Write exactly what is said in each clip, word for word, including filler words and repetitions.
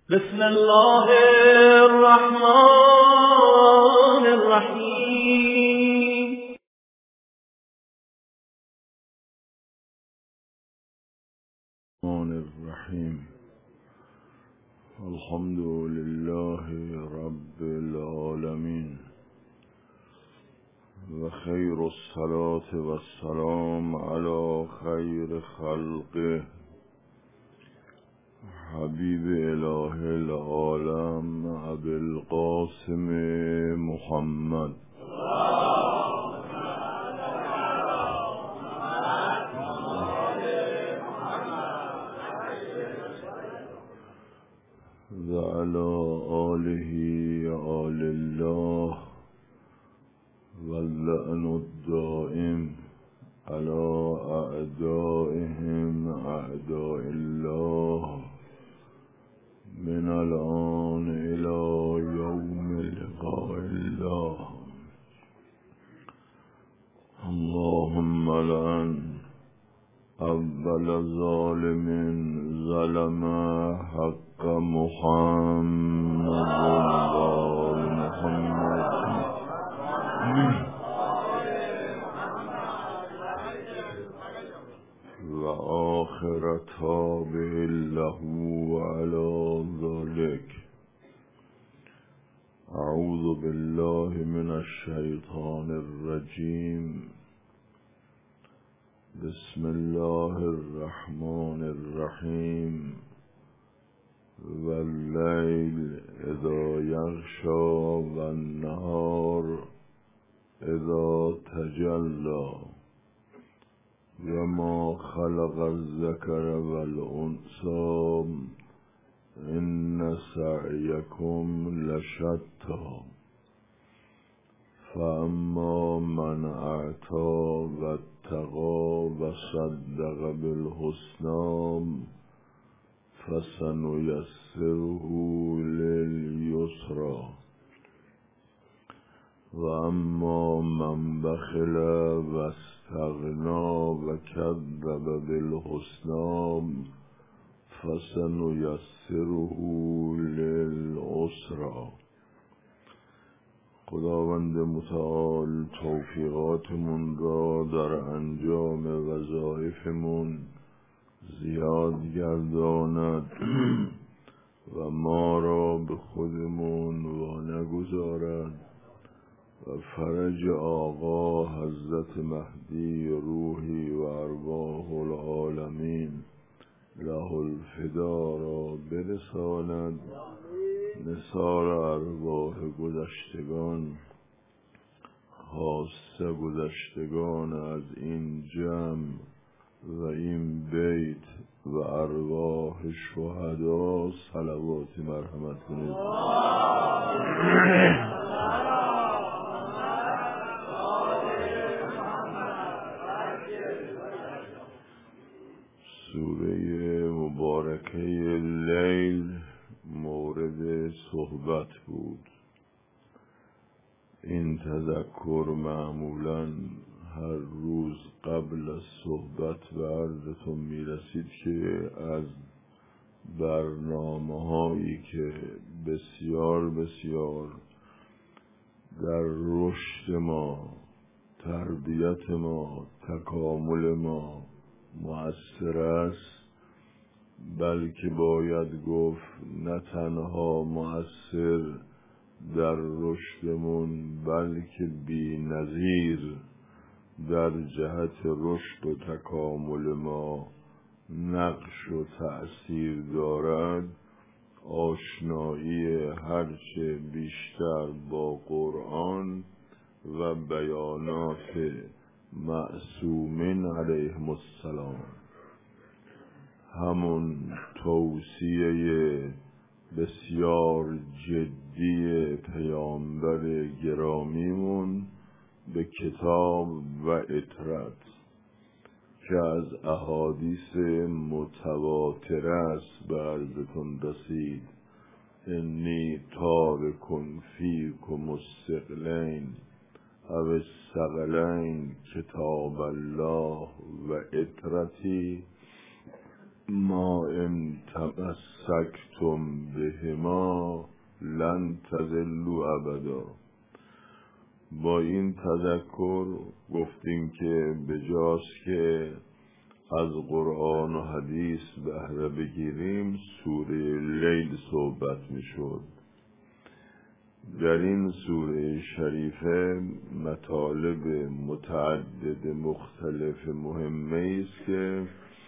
بسم الله الرحمن الرحیم. الرحیم الحمد لله رب العالمین و خیر الصلاة و السلام علی خیر خلقه حبیب اله العالم ابی القاسم محمد و علی آله آل الله و اللعن الدائم علی اعدائهم اعداء الله من الآن الى یوم لقاء الله. اللهم لعن اول ظالم ظلم حق محمد و محمد و آخر تابع له على ذلك. اعوذ بالله من الشیطان الرجیم. بسم الله الرحمن الرحیم. واللیل اذا یغشی والنهار اذا تجلی و ما خلق الذکر والانثی ان سعیکم لشتی فاما من اعطی واتقی و صدق بالحسنی فسنیسره للیسری و اما من بخل و استغنا و کذب بالحسنی فسنیسره للعسری. خداوند متعال توفیقاتمون را در انجام وظایفمون زیاد گرداند و ما را به خودمون وا نگذارد و فرج آقا حضرت مهدی روحی و ارواح العالمین له الفدا را برساند. نثار ارواح گذشتگان خاصه گذشتگان از این جمع و این بیت و ارواح شهدا صلوات مرحمت کنید. سوره مبارکه لیل مورد صحبت بود. این تذکر معمولاً هر روز قبل از صحبت به عرضتون میرسید که از برنامه هایی که بسیار بسیار در رشد ما، تربیت ما، تکامل ما مؤثر است، بلکه باید گفت نه تنها مؤثر در رشدمون بلکه بی نظیر در جهت رشد و تکامل ما نقش و تأثیر دارد. آشنایی هرچه بیشتر با قرآن و بیانات معصومین علیهم السلام، همون توصیه بسیار جدی پیامبر گرامیمون به کتاب و اطرت که از احادیث متواتره است به عرضتون رسید. انی تارکن فیکم الثقلین او الثقلین کتاب الله و اطرتی ما ان تمسکتم بهما لن تضلوا ابدا. با این تذکر گفتیم که بجاست که از قرآن و حدیث بهره بگیریم سوره لیل صحبت می شد. در این سوره شریفه مطالب متعدد مختلف مهمه است که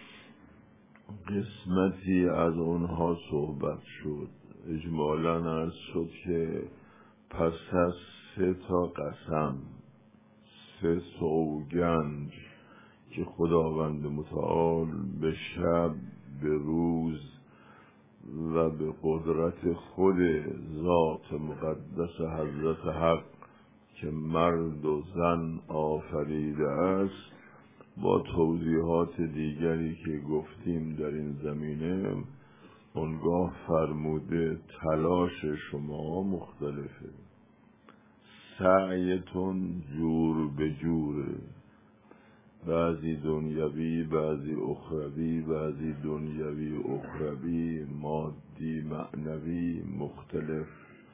قسمتی از اونها صحبت شد. اجمالاً عرض شد که پس از سه تا قسم، سه سوگند که خداوند متعال به شب، به روز و به قدرت خود ذات مقدس حضرت حق که مرد و زن آفریده است، با توضیحات دیگری که گفتیم در این زمینه، اونگاه فرموده تلاش شما مختلفه، سعیتون جور به جوره، بعضی دنیوی، بعضی اخروی، بعضی دنیوی اخروی، مادی معنوی مختلف.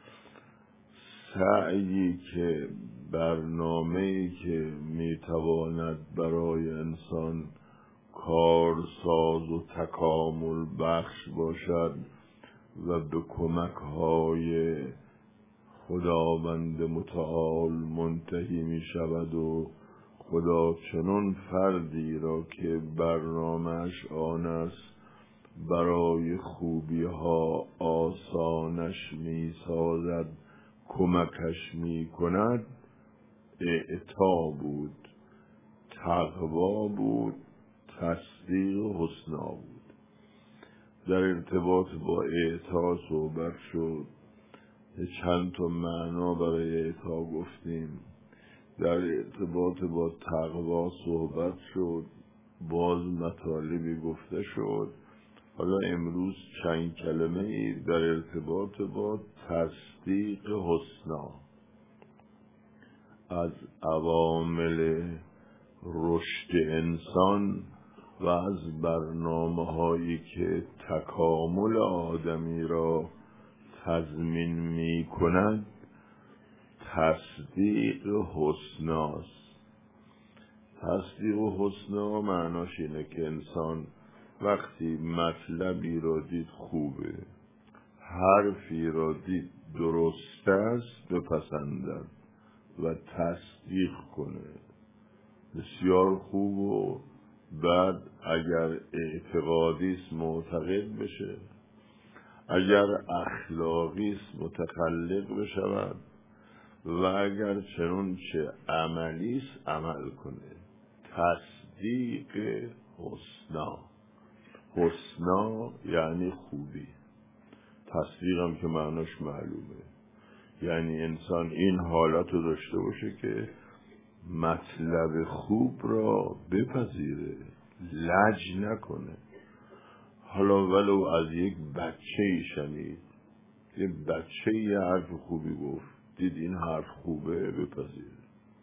سعی که برنامه‌ای که میتواند برای انسان کارساز و تکامل بخش باشد و به کمک های خداوند متعال منتهی می شود و خدا چنون فردی را که برنامه‌اش آن است برای خوبی ها آسانش می سازد، کمکش می کند، اعطا بود، تقوا بود، تصدیق و حسنا بود. در ارتباط با اعطا صحبت شد، چند تا معنا برای اعطا گفتیم. در ارتباط با تقوا صحبت شد، باز مطالبی گفته شد. حالا امروز چند کلمه ای در ارتباط با تصدیق حسنا از عوامل رشد انسان و از برنامه هایی که تکامل آدمی را تضمین می کند تصدیق حسناست. تصدیق حسنا معناش اینه که انسان وقتی مطلبی را دید خوبه، حرفی را دید درست است، بپسندد و تصدیق کنه. بسیار خوب و بعد اگر اعتقادی است معتقد بشه، اگر اخلاقی است متخلق بشود و اگر چنون چه عملی است عمل کنه. تصدیق حسنا، حسنا یعنی خوبی، تصدیق هم که معناش معلومه، یعنی انسان این حالت رو داشته باشه که مطلب خوب را بپذیره، لج نکنه. حالا ولو از یک بچه ای شنید، یک بچه یه حرف خوبی گفت، دید این حرف خوبه، بپذیره.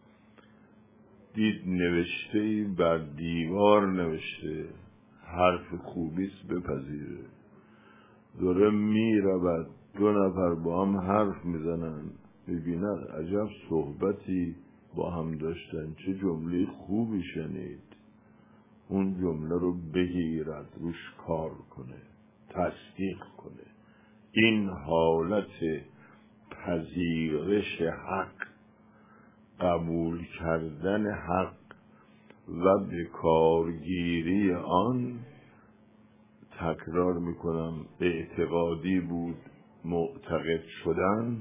دید نوشته ای بر دیوار نوشته حرف خوبیست، بپذیره. داره می رود، دو نفر با هم حرف میزنن، ببیند عجب صحبتی با هم داشتن، چه جمله خوبی شنید، اون جمله رو بگیرد، روش کار کنه، تصدیق کنه. این حالت پذیرش حق، قبول کردن حق و به کارگیری آن، تکرار میکنم، اعتقادی بود، معتقد شدن،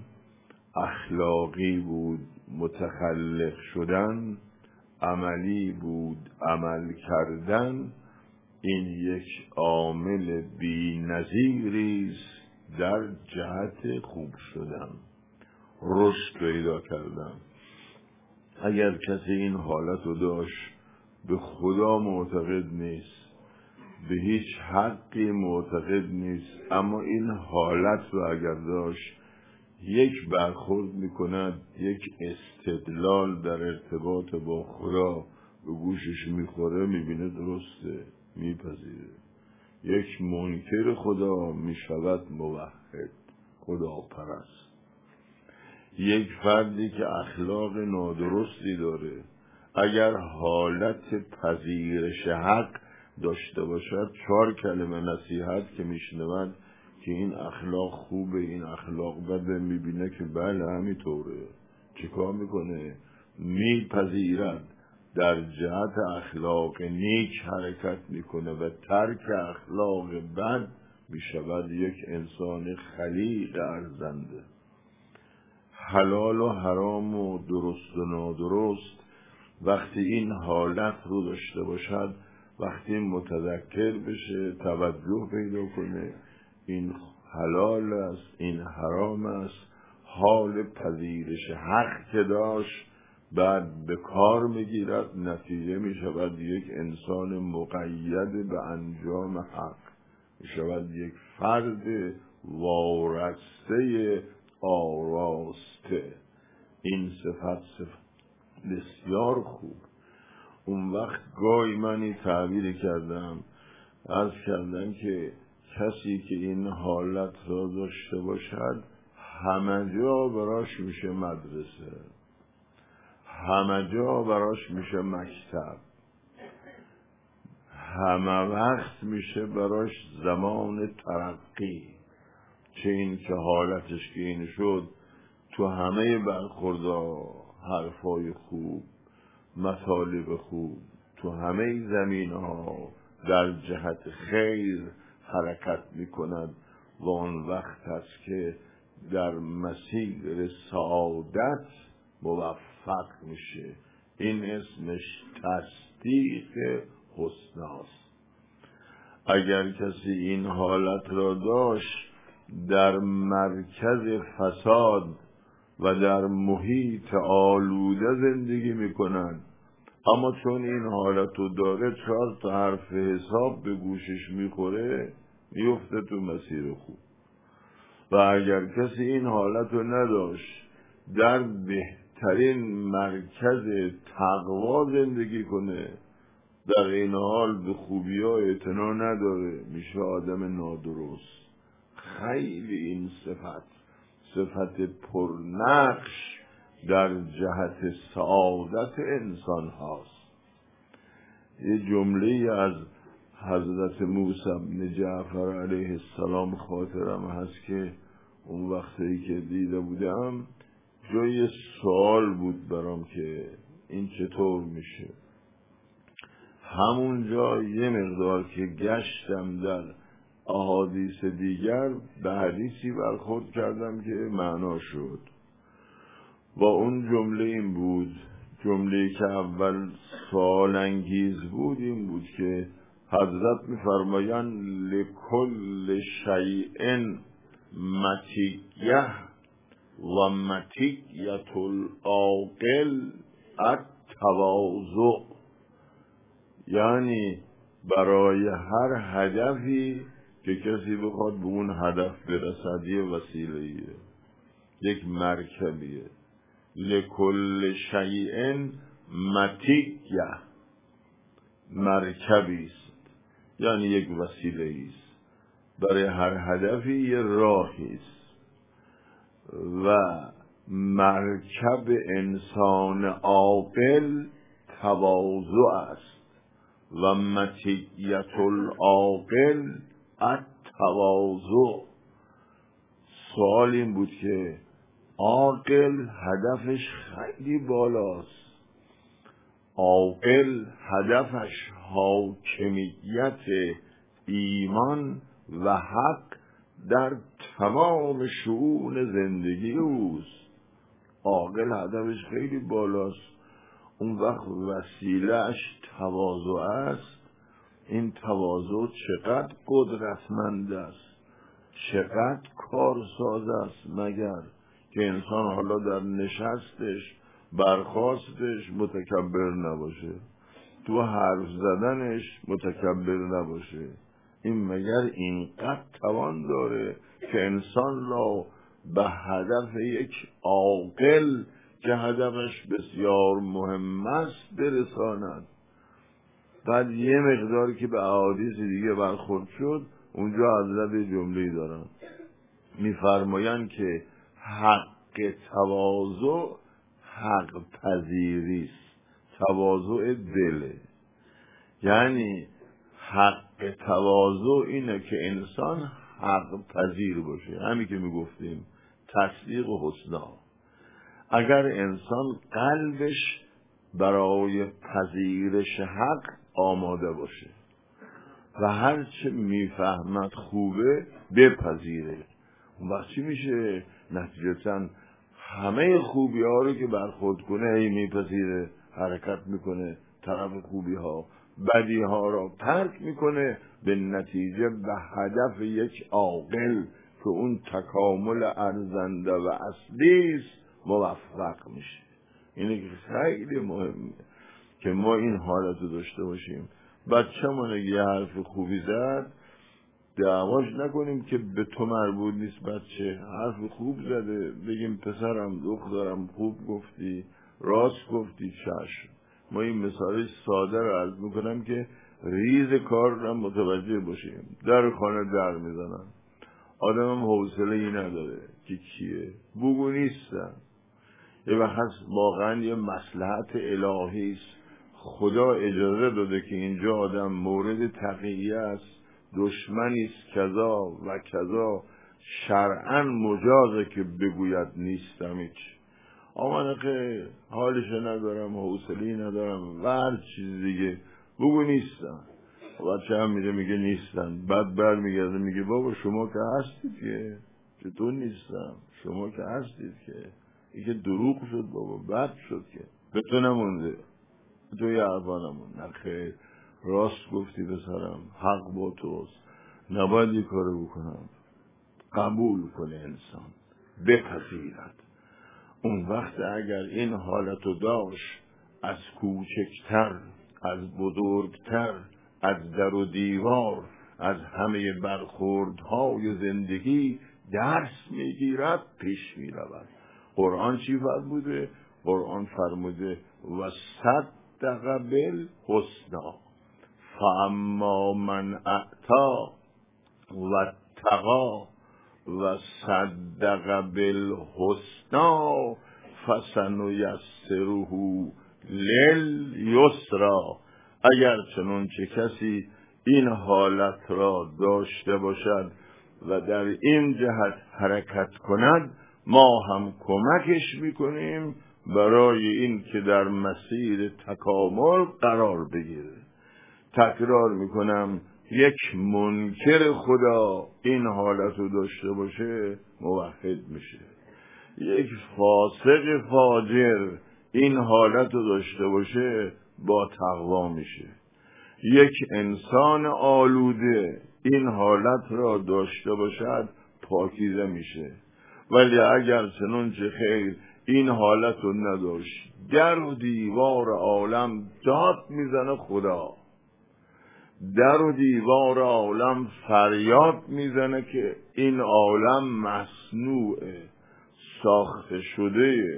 اخلاقی بود، متخلق شدن، عملی بود، عمل کردن. این یک عامل بی‌نظیری است در جهت خوب شدن، رشد پیدا کردن. اگر کسی این حالت رو داشت، به خدا معتقد نیست، به هیچ حقی معتقد نیست، اما این حالت رو اگر داشت، یک برخورد میکند، یک استدلال در ارتباط با خدا به گوشش میخوره، میبینه درسته، میپذیره. یک منکر خدا می شود موحد، خدا پرست. یک فردی که اخلاق نادرستی داره اگر حالت پذیرش حق داشته باشد، چهار کلمه نصیحت که میشنود که این اخلاق خوبه این اخلاق بده، میبینه که بله همینطوره، چیکار میکنه؟ میپذیرد، در جهت اخلاق نیک حرکت میکنه و ترک اخلاق بد میشود یک انسان خلیق ارزنده. حلال و حرام و درست و نادرست وقتی این حالت رو داشته باشد، وقتی متذکر بشه، توجه پیدا کنه این حلال است این حرام است، حال پذیرش حق که داشت بعد به کار میگیرد، نتیجه میشود یک انسان مقید به انجام حق، میشود یک فرد وارسته آراسته. این صفت صفت بسیار خوب. اون وقت گاهی من این تعبیر کردم، عرض کردم که کسی که این حالت را داشته باشد همه جا براش میشه مدرسه، همه جا براش میشه مکتب، همه وقت میشه براش زمان ترقی. چه این که حالتش که این شد تو همه برخوردها حرفای خوب، مطالب خوب، تو همه زمین ها در جهت خیر حرکت می کند و آن وقت است که در مسیر سعادت موفق میشه. این اسمش تصدیق حسن است. اگر کسی این حالت را داشت در مرکز فساد و در محیط آلوده زندگی میکنن، اما چون این حالت رو داره چهار تا حرف حساب به گوشش میخوره میفته تو مسیر خوب. و اگر کسی این حالت رو نداشت در بهترین مرکز تقوا زندگی کنه، در این حال به خوبی ها اعتنا نداره، میشه آدم نادرست. خیلی این صفت صفت پرنقش در جهت سعادت انسان هاست. یه جمله از حضرت موسی بن جعفر علیه السلام خاطرم هست که اون وقتی که دیده بودم جای سوال بود برام که این چطور میشه. همونجا یه مقدار که گشتم در احادیث دیگر به حدیثی برخورد کردم که معنا شد و اون جمله این بود، جمله که اول سوال انگیز بود این بود که حضرت می‌فرمایند لکل شیء مطیه و مطیة العاقل التواضع، یعنی برای هر هدفی که کسی بخواد به اون هدف برسد یه وسیله‌ایه، یک مرکبیه. لکل شیء مطیه مرکبی است، یعنی یک وسیله است. برای هر هدفی یه راهی است و مرکب انسان عاقل تواضع است و مطیة العاقل التواضع. سوال این بود که عاقل هدفش خیلی بالاست، عاقل هدفش حاکمیت ایمان و حق در تمام شؤون زندگی اوست. عاقل هدفش خیلی بالاست، اون وقت وسیلهش تواضع است. این تواضع چقدر قدرتمند است، چقدر کارساز است، مگر که انسان حالا در نشستش برخاستش متکبر نباشه، تو حرف زدنش متکبر نباشه. این مگر اینقدر توان داره که انسان را به هدف یک عاقل که هدفش بسیار مهم است برساند. بعد یه مقداری که به احادیث دیگه برخورد شد اونجا حضرت جمله‌ای دارن میفرمایند که حق تواضع حق پذیری است. تواضع دله، یعنی حق تواضع اینه که انسان حق پذیر باشه، همین که میگفتیم تصدیق و حسنا. اگر انسان قلبش برای پذیرش حق آماده باشه و هر چه میفهمد خوبه بپذیره، اون وقت چی میشه؟ نتیجتاً همه خوبی ها رو که برخورد کنه هی میپذیره، حرکت میکنه طرف خوبی ها، بدی ها را ترک میکنه، به نتیجه به هدف یک عاقل که اون تکامل ارزنده و اصلی است موفق میشه. اینه که خیلی مهمه که ما این حالت رو داشته باشیم. بچه‌مون اگه یه حرف خوبی زد دعواش نکنیم که به تو مربوط نیست، بچه حرف خوب زده بگیم پسرم دخترم خوب گفتی، راست گفتی، چشم. ما این مثال ساده رو عرض میکنم که ریز کار رو متوجه باشیم. در خانه در میزنن، آدم هم حوصله ای نداره که کیه، بگو نیستن. یه وقت هست واقعا یه مصلحت الهی است، خدا اجازه داده که اینجا آدم مورد تقیه است، دشمنی است کذا و کذا، شرعاً مجازه که بگوید نیستم هیچ. آمانه که حالش ندارم، حوصله‌ای ندارم و هر چیز دیگه، بگو نیستم. بچه هم میگه میگه نیستن، بعد بر میگرده میگه بابا شما که هستید که، چطور نیستم؟ شما که هستید که. این که دروغ شد بابا، بد شد که به تو نمونده، به تو یه عربا نمونده. نخیر، راست گفتی پسرم، حق با توست، نباید یه کارو بکنم. قبول کنه انسان، بپذیرد. اون وقت اگر این حالتو داشت، از کوچکتر، از بزرگتر، از در و دیوار، از همه برخوردهای زندگی درس میگیرد، پیش میرود. قرآن چی فرموده؟ قرآن فرموده و صدق بالحسنی فاما من اعطی و اتقی و صدق بالحسنی فسنیسره للیسری. اگر چنون چه کسی این حالت را داشته باشد و در این جهت حرکت کند، ما هم کمکش میکنیم برای این که در مسیر تکامل قرار بگیره. تکرار میکنم، یک منکر خدا این حالت رو داشته باشه موحد میشه. یک فاسق فاجر این حالت رو داشته باشه با تقوا میشه. یک انسان آلوده این حالت را داشته باشد پاکیزه میشه. ولی اگر چنانچه خیر این حالت رو نداشت، در و دیوار عالم داد میزنه خدا، در و دیوار عالم فریاد میزنه که این عالم مصنوعه، ساخته شده،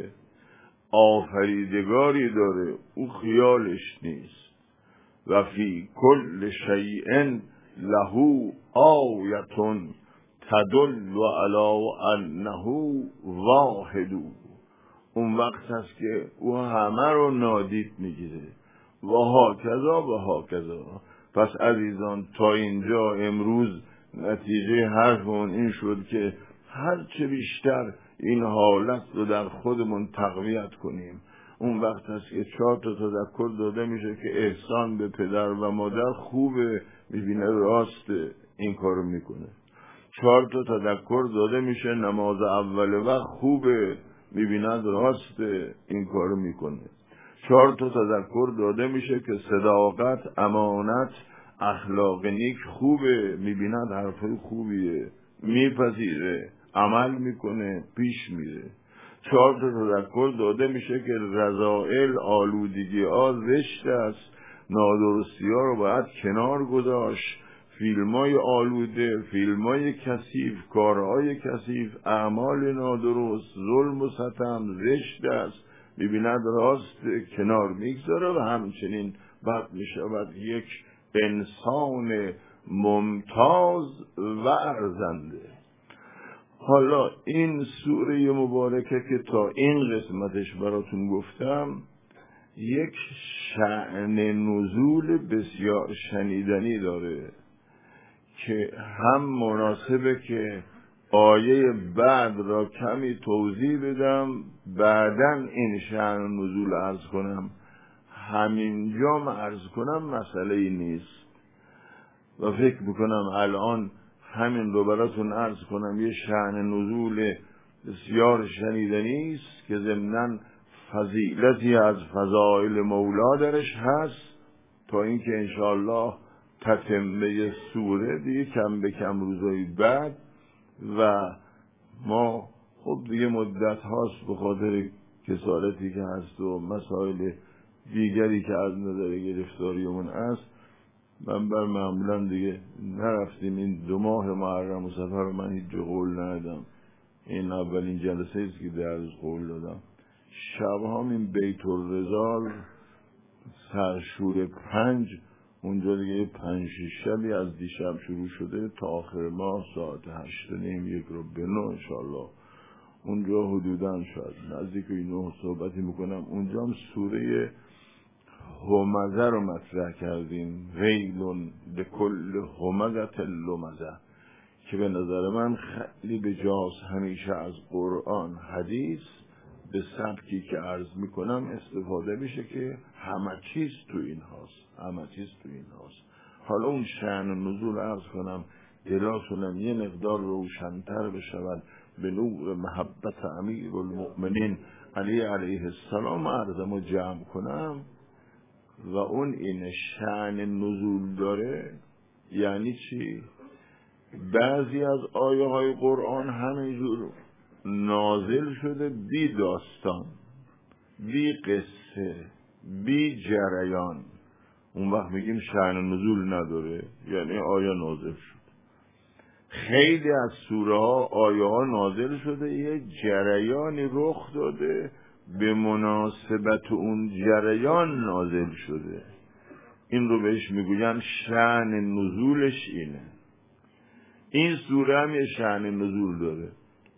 آفریدگاری داره، او خیالش نیست. و فی کل شیء له آیة تدل علی انه واحد. اون وقت هست که او همه رو نادید میگیره. و هاکذا و هاکذا. پس عزیزان تا اینجا امروز نتیجه حرفمون این شد که هر چه بیشتر این حالت رو در خودمون تقویت کنیم، اون وقت هست که چهار تا تذکر داده میشه که احسان به پدر و مادر خوبه، میبینه راسته، این کارو میکنه. چهار تا تذکر داده میشه نماز اول وقت خوبه، میبیند راسته، این کارو میکنه. چهار تا تذکر داده میشه که صداقت، امانت، اخلاق نیک خوبه، میبیند حرفای خوبیه، میپذیره، عمل میکنه، پیش میره. چهار تا تذکر داده میشه که رذائل، آلودگی ها زشت است، نادرستی ها رو باید کنار گذاشت، فیلمای آلوده، فیلمای کثیف، کارهای کثیف، اعمال نادرست، ظلم و ستم زشت است، میبیند راست، کنار میگذاره و همچنین بعد می شود یک انسان ممتاز و ارزنده. حالا این سوره مبارکه که تا این قسمتش براتون گفتم یک شأن نزول بسیار شنیدنی داره که هم مناسبه که آیه بعد را کمی توضیح بدم، بعدن این شأن نزول عرض کنم. همینجا عرض کنم مسئله ای نیست و فکر میکنم الان همین رو براتون عرض کنم. یه شأن نزول بسیار شنیدنی است که ضمناً فضیلتی از فضائل مولا درش هست، تا اینکه انشاءالله تتمه سوره دیگه کم به کم روزهای بعد و ما خب دیگه مدت هاست به خاطر کسالتی که هست و مسائل دیگری که از نظر گرفتاریمون هست من بر معمولا دیگه نرفتیم. این دو ماه محرم و سفر من هیچ قول ندادم. این اولین جلسه است که در روز قول دادم. شبهام این بیت الرزال سرشور پنج اونجا دیگه پنج شبی از دیشب شروع شده تا آخر ماه ساعت هشت نیم یک رو به نو انشالله اونجا حدوداً شاید نزدیک نه صحبتی میکنم. اونجا هم سوره همزه رو مطرح کردیم، ویلون لکل همزة لمزه، که به نظر من خیلی بجاست همیشه از قرآن حدیث به سبکی که عرض میکنم استفاده میشه که همه چیز تو این هاست، همه چیز تو این هاست. حالا اون شأن نزول عرض کنم دلاتونم یه مقدار روشن‌تر بشود به نور محبت امیر المؤمنین علی علیه السلام عرضمو جمع کنم. و اون این شأن نزول داره یعنی چی؟ بعضی از آیه های قرآن همینجور نازل شده بی داستان، بی قصه، بی جریان، اون وقت میگیم شأن نزول نداره، یعنی آیه نازل شد. خیلی از سوره ها آیه ها نازل شده یه جریانی رخ داده به مناسبت اون جریان نازل شده، این رو بهش میگوین شأن نزولش اینه. این سوره هم یه شأن نزول داره.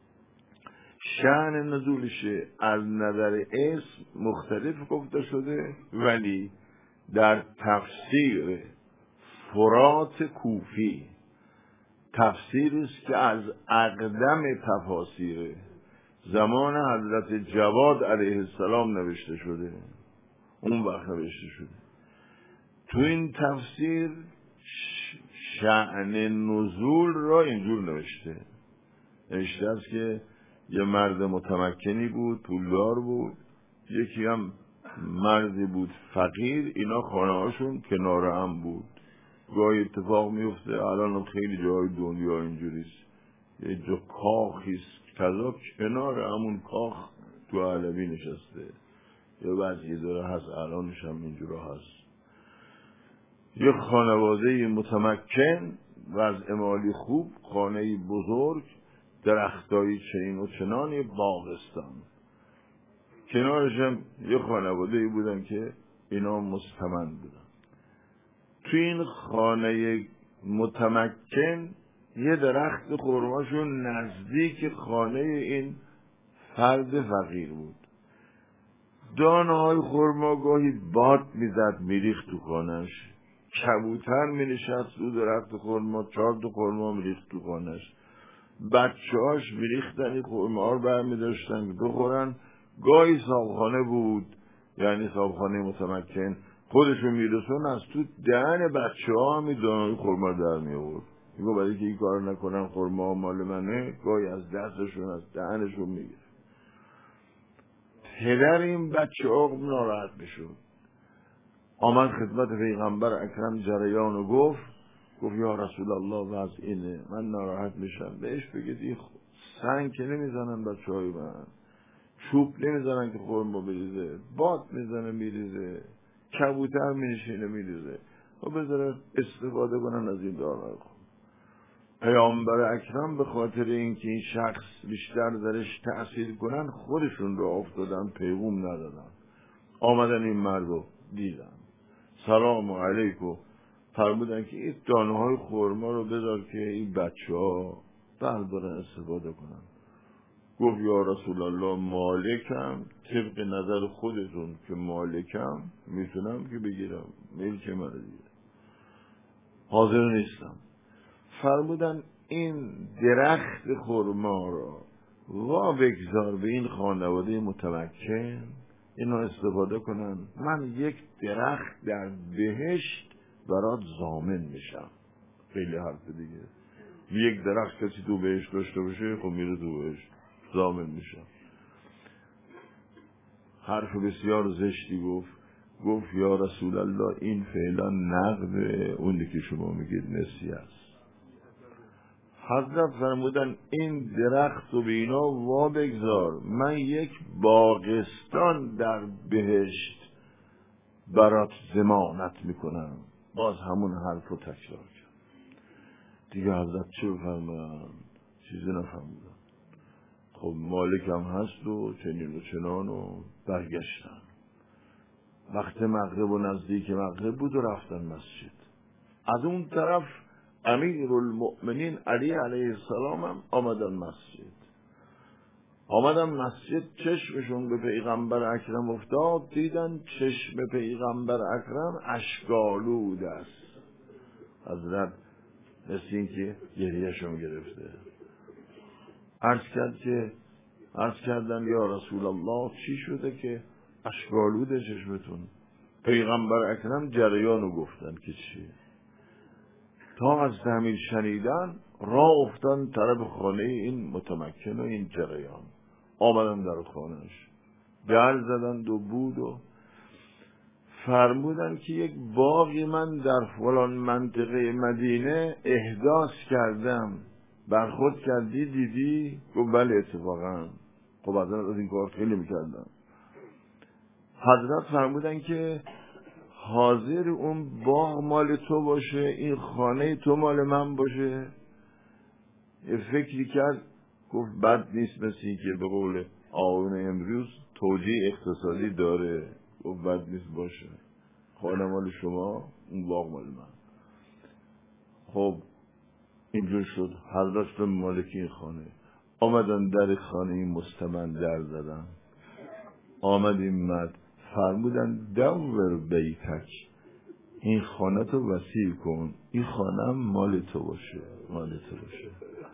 شأن نزولش از نظر اسم مختلف گفته شده، ولی در تفسیر فرات کوفی، تفسیری است که از اقدم تفاسیر زمان حضرت جواد علیه السلام نوشته شده، اون وقت نوشته شده. تو این تفسیر شأن نزول را اینجور نوشته نوشته است که یه مرد متمکنی بود، پولدار بود، یکی هم مردی بود فقیر، اینا خانه هاشون کنار هم بود. گاهی اتفاق میفته، الان خیلی جای دنیا اینجوریست، یه جا کاخیست کذا کنار همون کاخ تو علوی نشسته، یه وضعی داره هست، الانش هم اینجورا هست. یه خانواده متمکن، وضع مالی خوب، خانه بزرگ، درختای چنین و چنان، یه باغستان. کنارش هم یه خانواده بودن که اینا مستمند بودن. تو این خانه متمکن یه درخت خرماشون نزدیک خانه این فرد فقیر بود. دانه های خرما گاهی باد میزد میریخت تو خانهش، کبوتر مینشست رو درخت خرما، چهار تا خرما میریخت تو خانهش، بچه هاش میریختن این خرما ها رو برمیداشتن که بخورن. گاهی صابخانه بود، یعنی صابخانه متمکن، خودشو میرسون از تو دهن بچه ها همی دانه خرما در میورد. میگو برای که این کار نکنن خرما مال منه، گاهی از دستشون از دهنشون میگیره. پدر این بچه ها ناراحت بشود، آمد خدمت پیغمبر اکرم جریان و گفت گفت یا رسول الله وضع اینه، من ناراحت میشم. بهش بگید این سنگ که نمیزنن بچه های من، چوب نمیزنن که خورما بریزه، باد میزنه میریزه، کبوتر میشینه میریزه، و بذاره استفاده کنن از این دارای خود. پیامبر اکرم به خاطر اینکه این شخص بیشتر درش تأثیر کنن خودشون رو افتادن، پیغام ندادن، آمدن این مرد رو دیدن، سلام علیکم. فرمودن که این دانه های خرما رو بذار که این بچه ها بردارن استفاده کنن. گفت یا رسول الله مالکم، طبق نظر خودتون که مالکم میتونم که بگیرم، ملک من دیگه، حاضر نیستم. فرمودن این درخت خرما را وا بگذار به این خانواده متمکن، اینو استفاده کنن، من یک درخت در بهشت برات ضامن میشم. خیلی حرف دیگه. یک درخت کسی تو بهشت داشته باشه خب میره تو بهشت، ضامن میشم. حرف بسیار زشتی گفت. گفت یا رسول الله این فعلا نقد اونی که شما میگید نسیه است. حضرت فرمودن این درخت رو به اینا وا بگذار، من یک باغستان در بهشت برات ضمانت میکنم. باز همون حرف رو تکرار کرد. دیگه حضرت چه بفرمودن؟ چیزی نفرمودن. خب مالکم هست و چنین و چنان و برگشتن. وقت مغرب و نزدیک مغرب بود و رفتن مسجد. از اون طرف امیر المؤمنین علی علیه السلام هم آمدن مسجد. آمدن مسجد، چشمشون به پیغمبر اکرم افتاد، دیدن چشم پیغمبر اکرم اشک‌آلود است. حضرت مثل این که گریهشون گرفته. عرض کرد که عرض کردن یا رسول الله چی شده که اشک‌آلود چشمتون؟ پیغمبر اکرم جریانو گفتن که چیه. تا از تعمیر شنیدن راه افتادن طرف خانه این متمکن و این جریان. آمدن در خانهش، در زدن و بود و فرمودن که یک باغی من در فلان منطقه مدینه احداث کردم، برخورد کردی دیدی؟ گفت بله اتفاقا. خب از این کار خیلی میکردم. حضرت فرمودن که حاضر اون باغ مال تو باشه، این خانه تو مال من باشه؟ یه فکری کرد، گفت بد نیست، مثل این که به قول آقایون امروز توجیه اقتصادی داره. گفت بد نیست باشه، خانه مال شما، اون باغ مال من. خب اینجور شد. حضرت به مالک این خانه آمدن، در خانه این مستمن در زدن. آمد این مرد فرمودن دور بیتک، این خانه تو وسیع کن، این خانه هم مال تو باشه، مال تو باشه.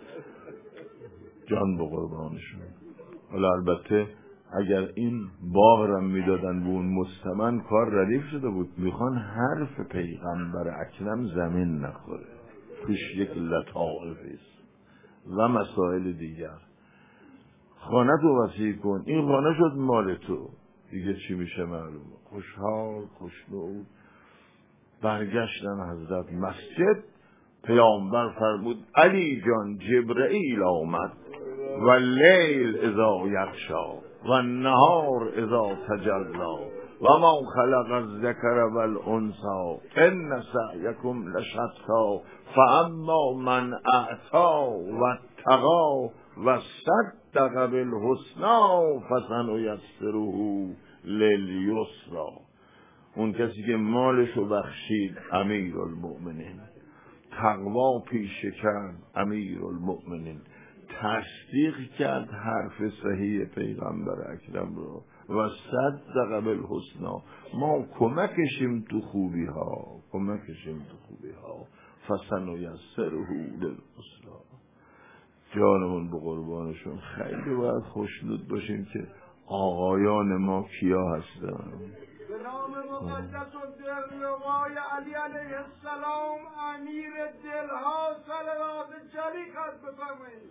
جان به قربانشون. حالا البته اگر این باغ را میدادن به اون مستمن کار ردیف شده بود. میخوان حرف پیغمبر اکرم زمین نخوره، توش یک لطائف است و مسائل دیگر. خانه تو وسیع کن، این خانه شد مال تو، دیگه چی میشه معلومه. خوشحال خوشنود برگشتن حضرت مسجد. پیامبر فرمود علی جان جبرئیل آمد و لیل اذا یغشا و النهار اذا تجلا و ما خلق الذکر و الانثی ان سعیکم لشتی فاما من اعطی و اتقی و صدق بالحسنی فسنیسره للیسری. اون کسی که مالشو بخشید امیر المؤمنین، تقوا پیشه کرد امیر المؤمنین، تصدیق کرد حرف صحیح پیغمبر اکرم رو و صدق بالحسنی، ما کمکشیم تو خوبی ها، کمکشیم تو خوبی ها، فسنیسره للیسری. جانمون به قربانشون. خیلی باید خوشنود باشیم که آقایان ما کیا هستن. به نام مقدس و دلربای علی علیه السلام امیر دلها صلوات جلی خط بفرمایید.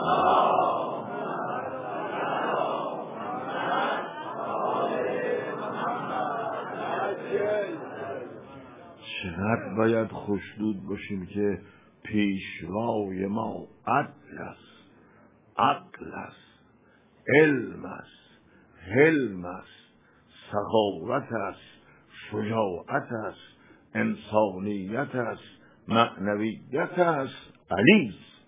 چقدر باید خوشنود باشیم که پیشوای ما عدل است، عقل است، علم است، حلم است، سخاوت است، شجاعت است، انسانیت است، معنویت است، علی است.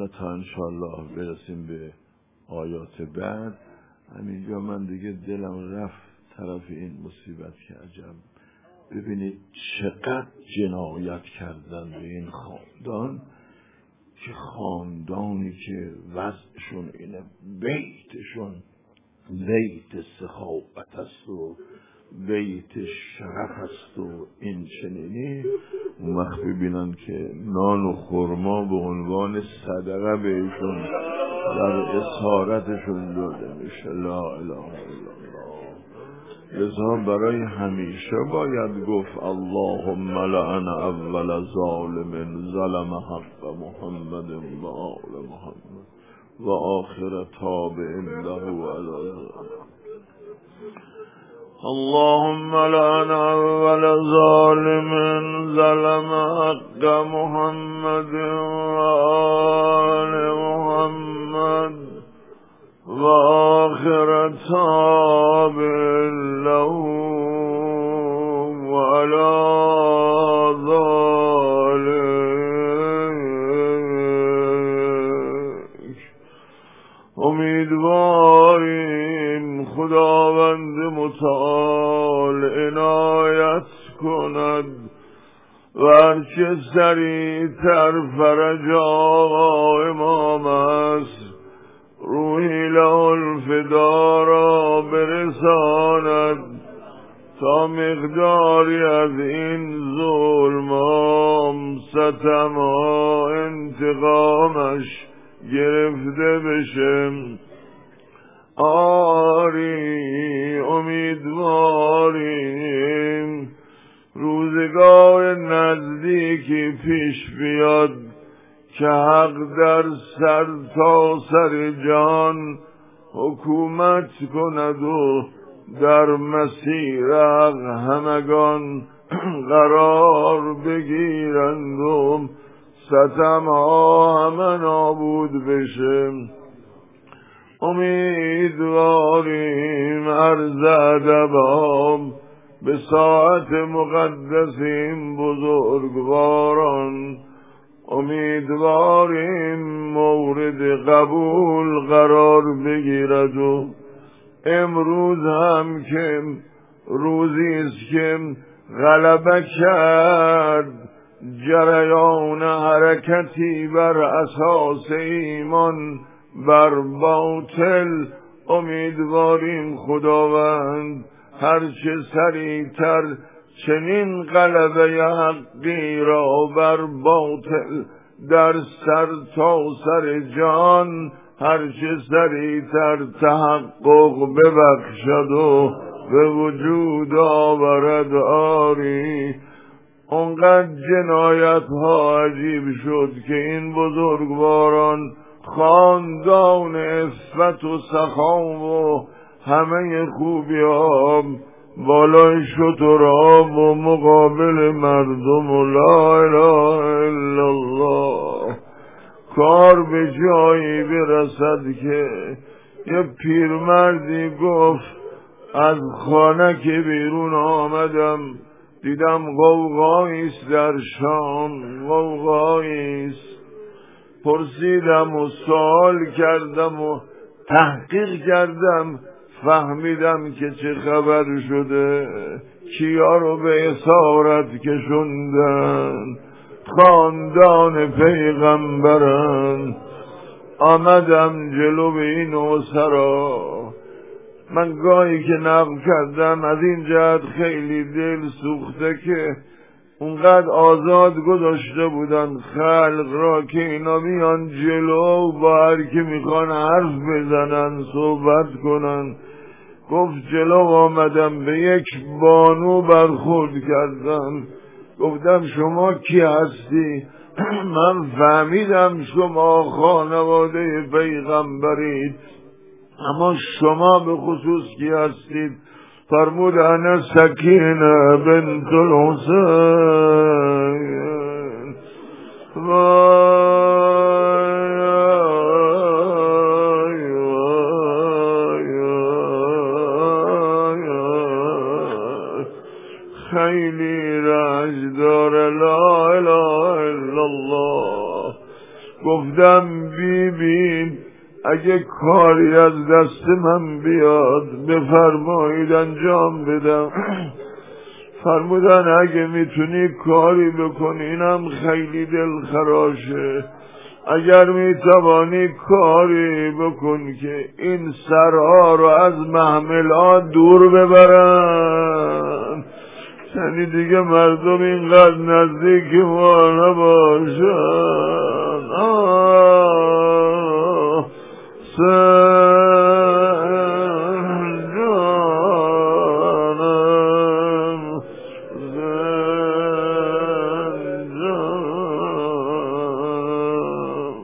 و تا انشالله برسیم به آیات بعد. همینجا من دیگه دلم رفت طرف این مصیبت که عجب ببینید چقدر جنایت کردن به این خاندان، که خاندانی که وضعشون اینه، بیتشون بیت سخاوت است و بیت شرف است و این چنینی، اون وقت ببینن که نان و خرما به عنوان صدقه بهشون در اسارتشون داده میشه. لا اله الا الله. لذا برای همیشه باید گفت اللهم لعن اول ظالم ظلم حق محمد و آل محمد و آخر تابع له علی ذلك. اللهم لعن اول ظالم ظلم حق محمد و آل محمد و آخر تابع له و علی ذلک. امیدواریم خداوند متعال عنایت کند و هرچه سریعتر فرج آقا امام است روحی له الفدا را برساند تا مقداری از این ظلم ستم انتقامش گرفته بشه. آری امیدواریم روزگار نزدیکی پیش بیاد که حق در سر تا سر جان حکومت کند و در مسیر حق همگان قرار بگیرند و ستم ها همه نابود بشه. امیدواریم عرض ادبام به ساعت مقدس این بزرگواران، امیدواریم مورد قبول قرار بگیرد و امروز هم که روزی است که غلبه کرد جریان حرکتی بر اساس ایمان بر باطل، امیدواریم خداوند هرچه سریعتر چنین غلبه حقی را بر باطل در سر تا سر جان هرچه سریعتر تحقق ببخشد و به وجود آورد. آری اونقدر جنایت ها عجیب شد که این بزرگواران خاندان عفت و سخا و همه خوبی ها بالای شتراب و مقابل مردم و لا اله الا الله کار به جایی برسد که یه پیرمردی گفت از خانه که بیرون آمدم دیدم غوغاییست در شام، غوغاییست. پرسیدم و سوال کردم و تحقیق کردم، فهمیدم که چه خبر شده. کیا رو به اسارت کشوندن؟ خاندان پیغمبرن. آمدم جلو به این اسرا، من گاهی که نقل کردم از این جهت خیلی دل سوخته که اونقدر آزاد گذاشته بودن خلق را که اینا میان جلو با هر که میخوان حرف بزنن صحبت کنن. گفت جلو آمدم به یک بانو برخورد کردم، گفتم شما کی هستی؟ من فهمیدم شما خانواده پیغمبرید، اما شما به خصوص کی هستید؟ فرمود انا سکینه بنت الحسین. خیلی رنج داره لا اله الا الله. گفتم اگه کاری از دست من بیاد بفرمایید انجام بدم. فرمودن اگه میتونی کاری بکنی، اینم خیلی دلخراشه، اگر میتوانی کاری بکن که این سرها رو از محملات دور ببرن، یعنی دیگه مردم اینقدر نزدیک ما نباشن. آه سنجانم زنجانم.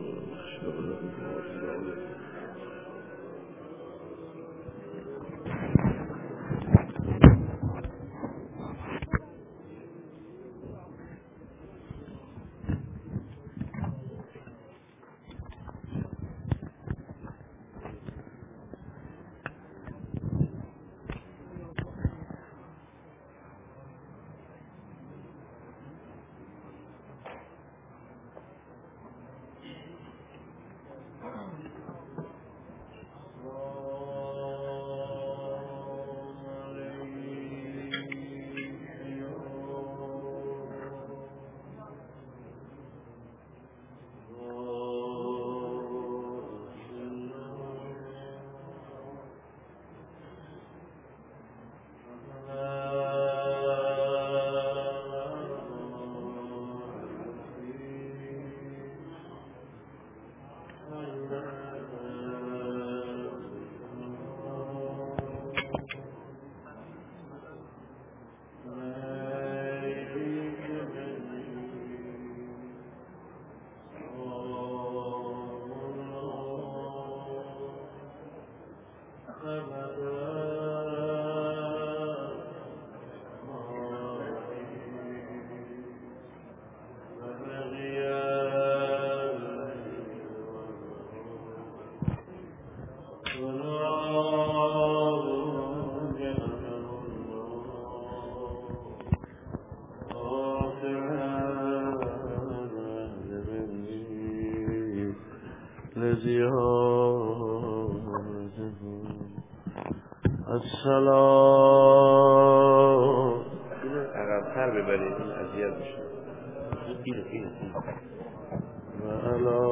السلام عقب‌تر ببرید، این اذیت میشه. اینو اینو و علی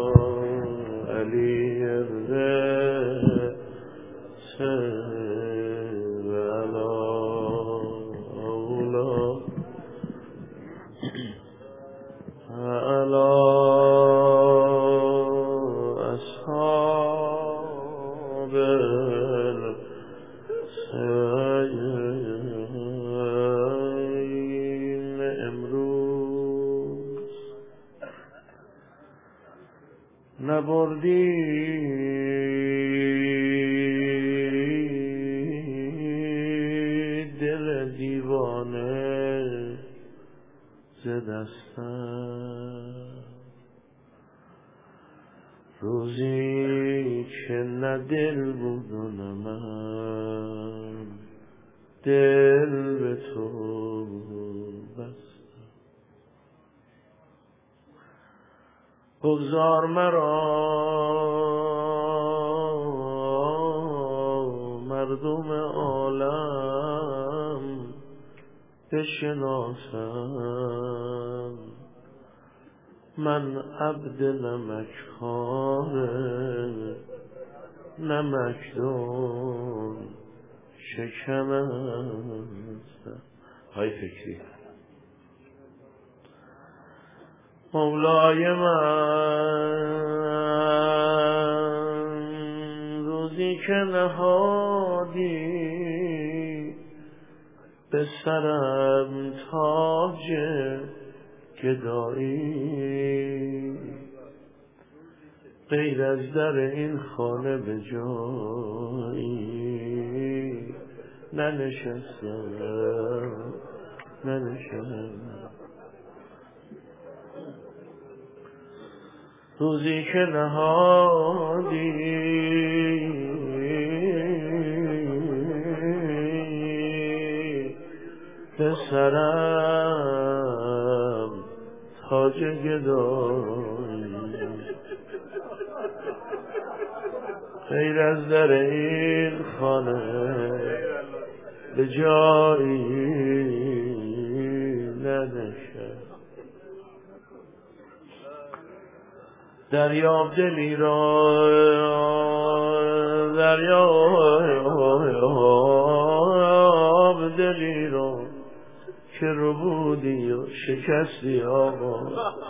علی ابن و علی اولا و علی اصحاب امروز نبردی دل دیوانه ز دستم، روزی که نه دل بود و نه من دل به تو بستم. بگذار مرا مردم عالم بشناسم، من عبد نمکخوار نمکدان شکم هستم. های فکری مولای من، روزی که نهادی به سرم تاج گدایی، غیر از در این خانه به جایی ننشستم ننشستم. روزی که نهادی به سرم تاج گدایی، غیر از در این خانه به جایی ننشست. دریاب دلی را دریاب دلی را که رو بودی و شکستی آقا.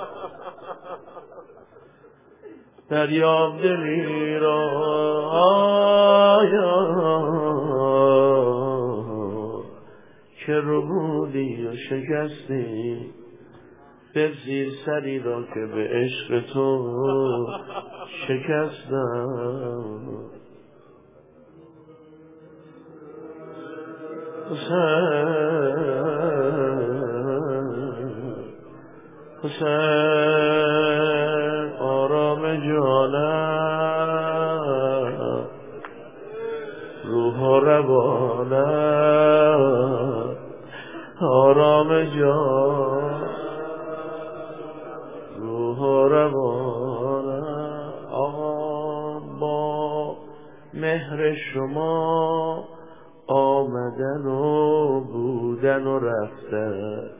دریاب دلی را که رو بودی و شکستی. بپذیر سری را که به عشق تو شکستم. حسین حسین آرام جانم روح و روانم آرام جان روح و روانم. آقا با مهر شما آمدن و بودن و رفتن،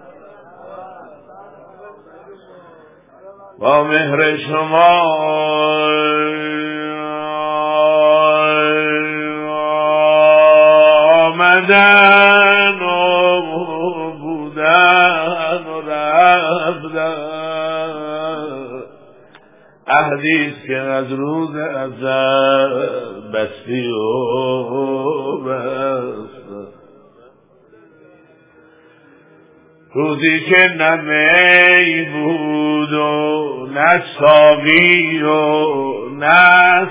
با مهر شما آمدن و بودن و رفتن. عهدیست که از روز ازل بستی و بست. روزی که نه می بود و نه ساقی و نه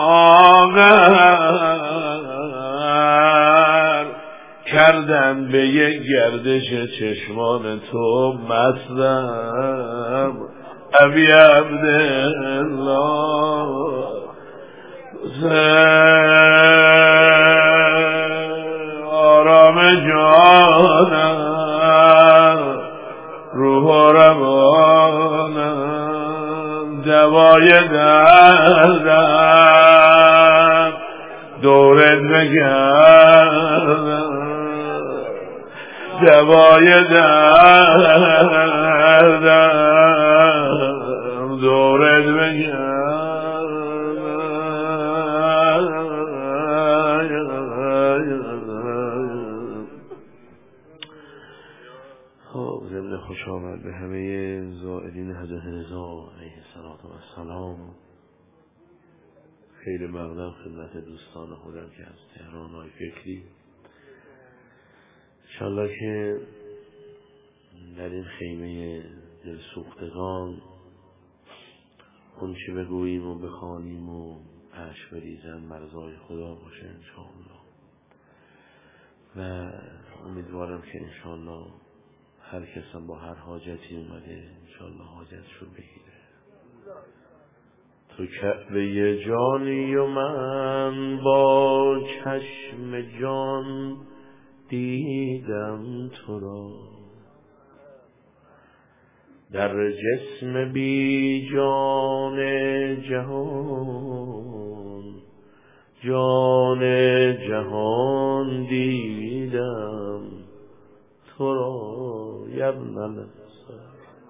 ساغر، کردن به یک گردش چشمان تو مستم. ابی عبدالله آرام جانم روح و روانم دوای دردم دورت بگردم. دوای دردم دورت بگردم. خب ضمن خوش آمد به همه زائرین حضرت رضا علیه السلام. خیلی ممنون خدمت دوستان خودم که از تهران های فکری. انشالله که در این خیمه دلسوختگان اون چی بگوییم و بخوانیم و اشک بریزن مرضای خدا باشه انشالله. و امیدوارم که انشالله هر کسم با هر حاجتی اومده انشالله حاجتشو بگیره. تو کعبه جانی و من با چشم جان دیدم تو را، در جسم بی جان جهان جان جهان دیدم تو را. ابن الانصار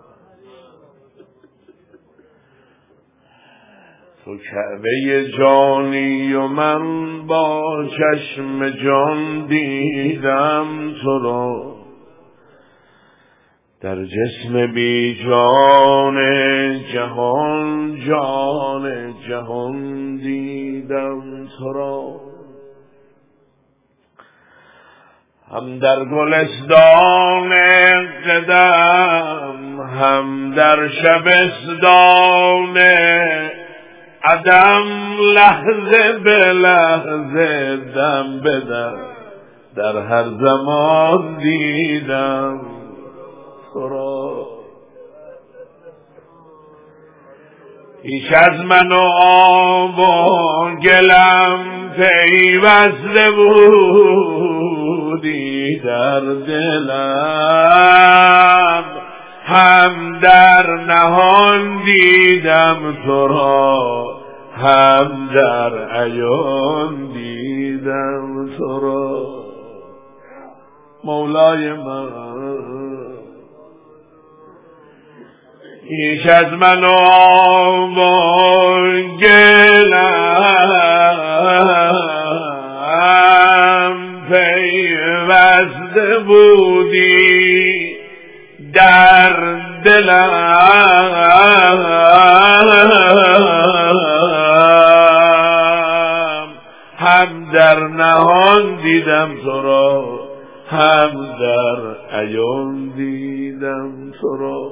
تو کعبه جانی و من با چشم جان دیدم تو را، در جسم بی جان جهان جان جهان دیدم تو را. هم در گلستان قدم هم در شبستان عدم، لحظه به لحظه دم به دم در هر زمان دیدم تو را. پیش از من و آب و گلم پیوسته بودی در دلم، هم در نهان دیدم تو را هم در عیان دیدم تو را مولای من. ایش از من آبان گلم پیوسته بودی در دلم، هم در نهان دیدم تو را هم در عیان دیدم تو را.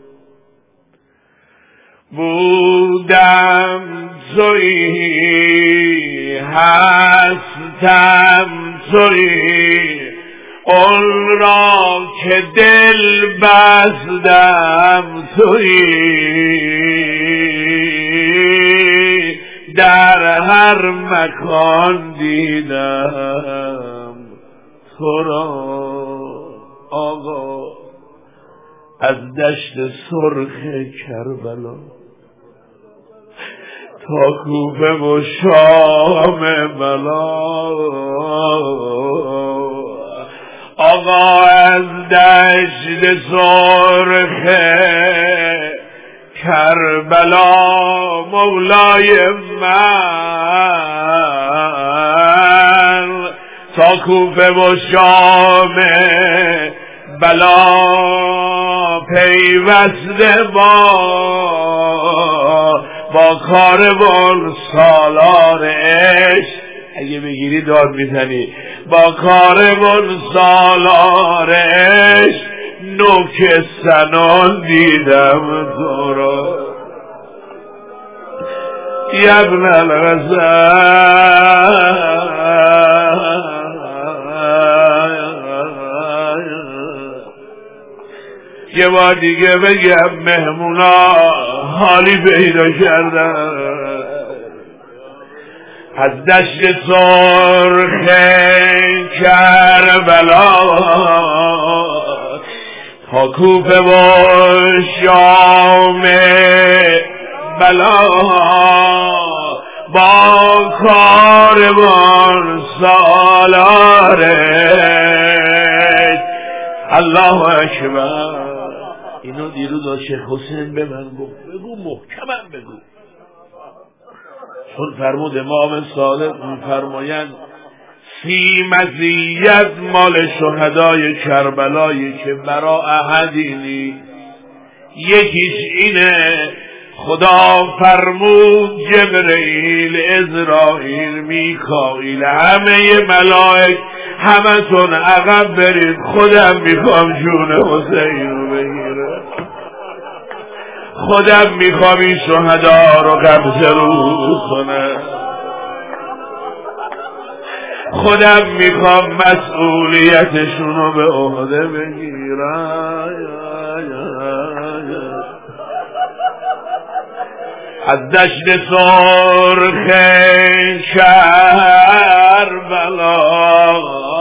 بودم تویی هستم تویی اون را که دل بستم تویی در هر مکان دیدم تو را. آقا از دشت سرخ کربلا تا کوفه و شام بلا، آقا از دشت سرخ کربلا مولای من تا کوفه و شام بلا پیوسته با با کاروان سالار عشق. اگه بگیری داد میزنی با کاروان سالار عشق نوک سنان دیدم تو را. یبن الغزال یه بار دیگه بگم مهمونا حالی پیدا کردن از دشت سرخ کربلا تا کوفه و شام بلا با کاروان سالاره. الله اکبر. اینو دیروز شیخ حسین به من گفت، بگو محکمم بگو، چون فرمود امام صادق میفرمایند فی مزیت مال شهدای کربلایی که برا احدی نیست. یکیش اینه خدا فرمود جبرئیل اسرائیل میکائیل همه ملائک همتون عقب برید، خودم میخوام جون حسین رو بگیره، خودم میخوام این شهدا رو قبضه رو کنه، خودم میخوام مسئولیتشون رو به عهده بگیرم. از دشت سرخ کربلا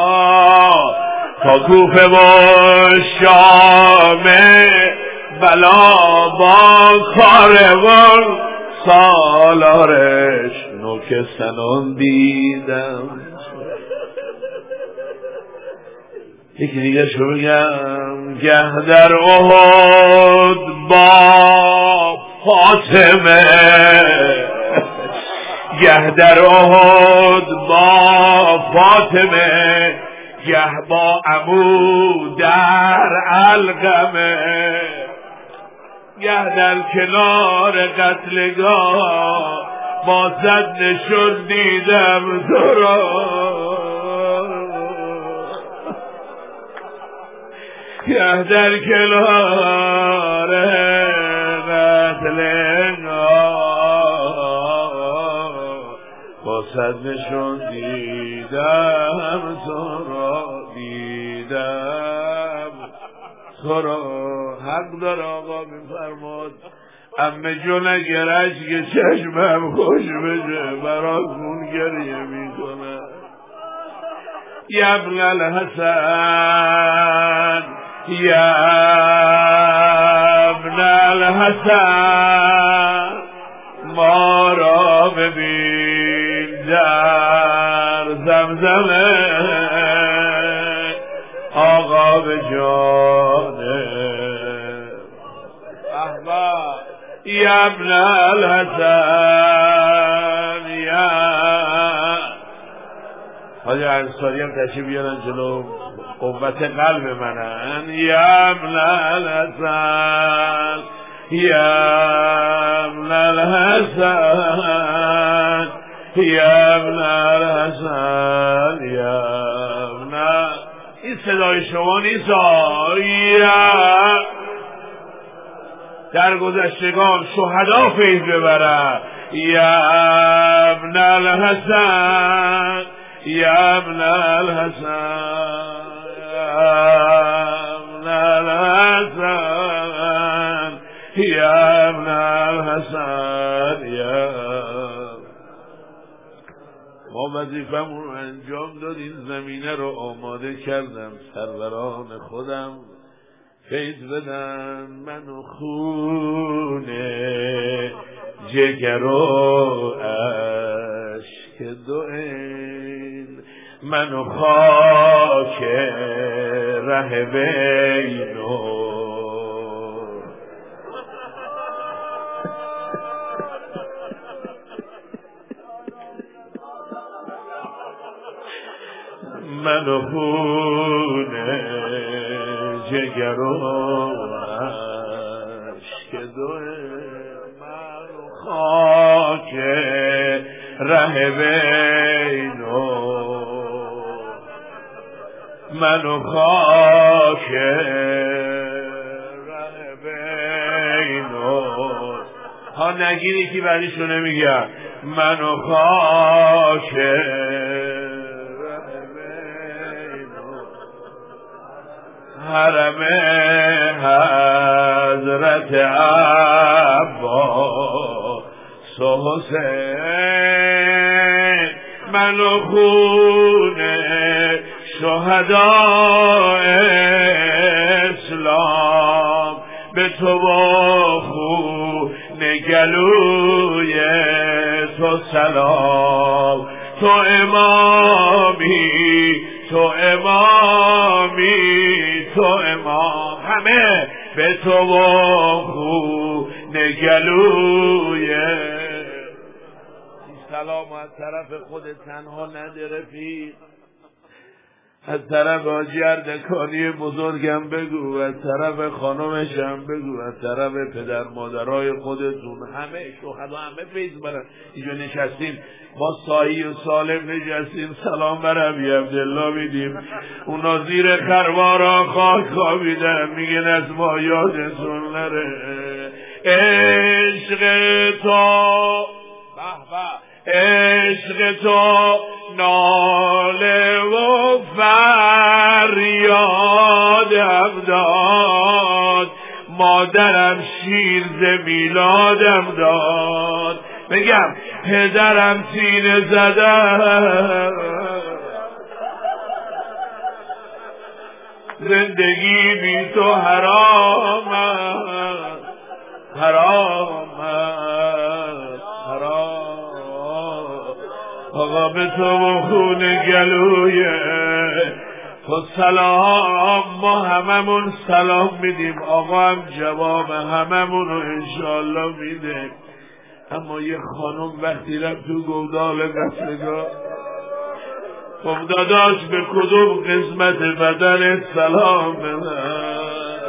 تا کوفه و شام بلا با کاروان سالارش نوک سنان دیدم. یکی دیگه شو بگم گه در احد با فاطمه، گه در احد با فاطمه، گه با عمو در علقمه، گه در کنار قتلگاه با صد نشون دیدم تو را، گه در کنار با صد نشون دیدم تو را، دیدم تو را. حق دار آقا میفرماد امه جون اگر عشق چشمم خوش بشه برات خون گریه میکنه. یبن الحسن یبن الحسن ما را ببین در زمزمه آقا به جانه احبا یا ابن الحسن یا حاجی انصاری هم تشریف بیارن جلو قوت قلب منن یا ابن الحسن یا ابن الحسن یا ابن الحسن یا ابن این صدای شما نیست یا در گذشتگان شهدا فیض ببرن یا ابن الحسن یا ابن الحسن ابن الحسن یا ابن الحسن یا ما وظیفه‌مون رو انجام دادیم زمینه رو آماده کردم سروران خودم فیض بدن منو خونه جگر و عشق دو این منو خاک ره بینو منو خونه جگر و عشق دو منو خاک ره بینو منو خاک ره بینو ها نگیری که بعدیشو نمیگم منو خاک حرم حضرت عباس و حسین منو خونه شهداء اسلام به تو با خون گلوی تو سلام تو امامی تو امامی تو امام همه به تو و خون گلوی سلام از طرف خود تنها نده رفیق از طرف حاجی اردکانی بزرگم بگو از طرف خانمشم بگو از طرف پدر مادرای خودتون همه شهدا همه فیض برن اینجا نشستیم با سایی و سالم نشستیم سلام بر ابی عبدالله میدیم اونا زیر خروارا خاک خوابیدن میگن از ما یادتون نره عشق تو عشق تو ناله و فریادم داد مادرم شیر ز میلادم داد بگم پدرم سینه زدم زندگی بی تو حرام حرام حرام آقا به تو و خون گلوی تو سلام ما هممون سلام میدیم آقا هم جواب هممون رو انشاءالله میده اما یه خانم وقتی رفت تو گودال قصدگاه خب داداش به کدوم قسمت بدن سلام بدن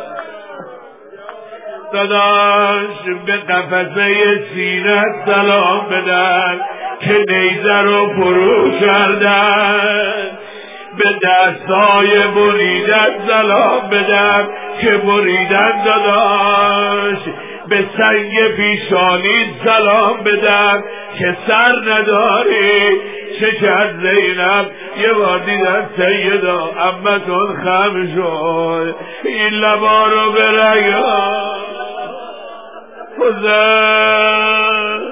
داداش به قفسه سینه سلام بدن که نیزه رو فرو کردن به دستای بریدن سلام بدن که بریدن داداش به سنگ پیشانی سلام بدن که سر نداری چه کرد زینب یه بار دیدن سیدا امتون خم شد این لبا رو برگا خزن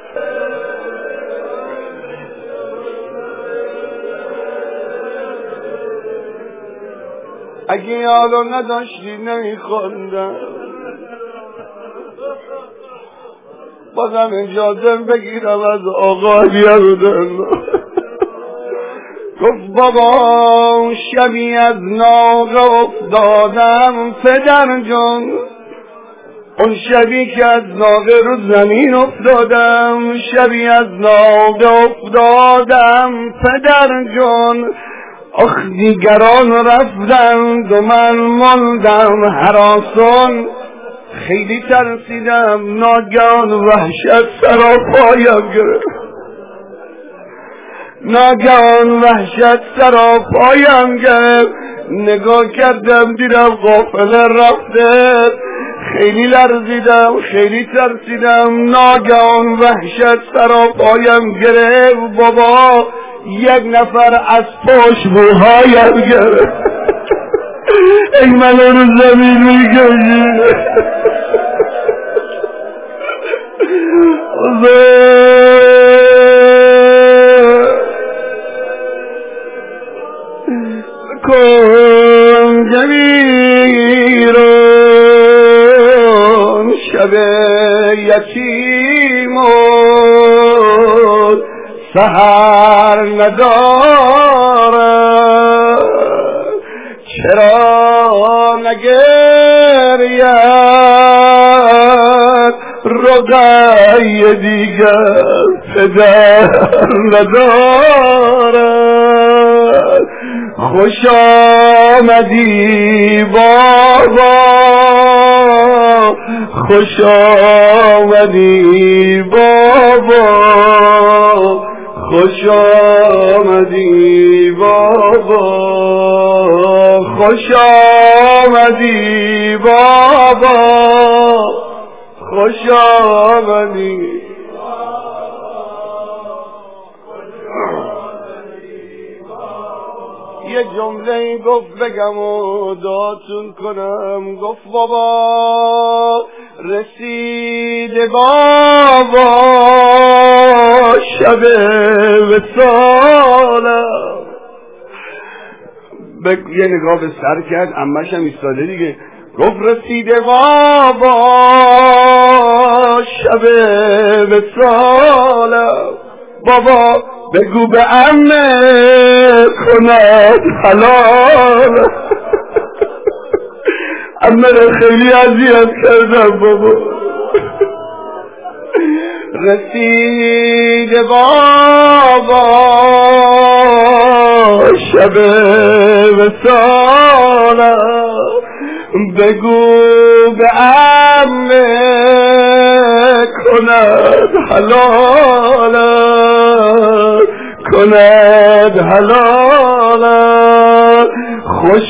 اگه یادو نداشتی نمیخوندم بازم اجازه بگیرم از آقا بیارودن. گفت بابا شبی از ناقه افتادم پدر جان، اون شبی که از ناقه رو زمین افتادم، شبی از ناقه افتادم پدر جان، آخ دیگران رفتند و من ماندم هراسان، خیلی ترسیدم ناگهان وحشت سراپایم گرفت، ناگهان وحشت سراپایم گرفت، نگاه کردم دیدم غافله رفته، خیلی لرزیدم خیلی ترسیدم، ناگهان وحشت سراپایم گرفت بابا، یک نفر از پشت موهایم گرفت، ای منو رو زمین میگوشی کن جمیرون شب یتیمون سحر ندارد، چرا نگرید رقی دیگر پدر ندارد، خوش آمدی بابا خوش آمدی بابا خوش آمدی بابا خوش آمدی بابا خوش آمدی یه جمله گفت بگم و دعاتون کنم، گفت بابا رسید بابا شب وصالم، یه نگاه به سر کرد، عمه‌ش هم ایستاده دیگه، گفت رسید بابا شب وصالم، بابا بگو به عمه کند حلال، عمه رو خیلی اذیت کردم بابا، رسید بابا شب وصالم، بگو به عمه کند حلال کند حلال، خوش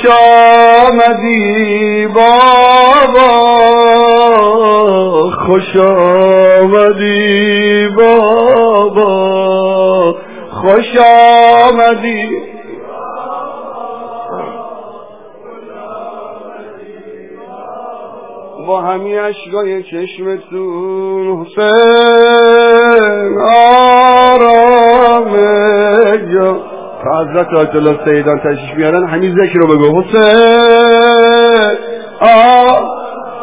آمدی بابا خوش آمدی بابا خوش آمدی با همی اشکای چشمتون حسین آرام جا حضرت آیت الله سیدان تشریف بیارن، همین ذکر رو بگو حسین آرام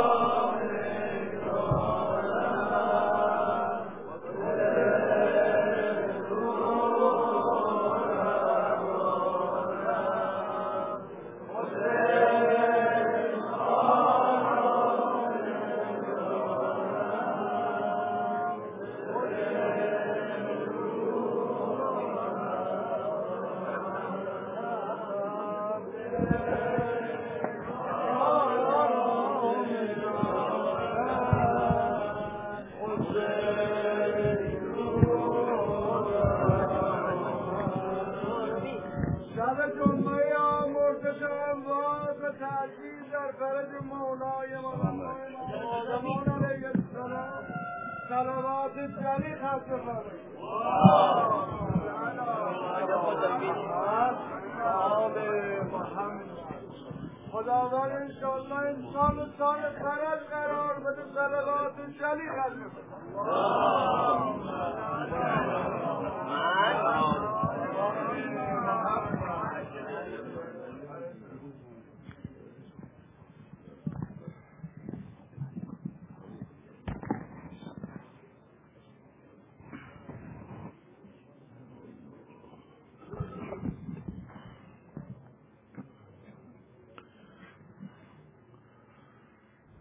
خداوند انشاءالله انسان و سال خرج قرار بده، صلوات جلی ختم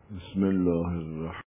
بسم الله الرحمن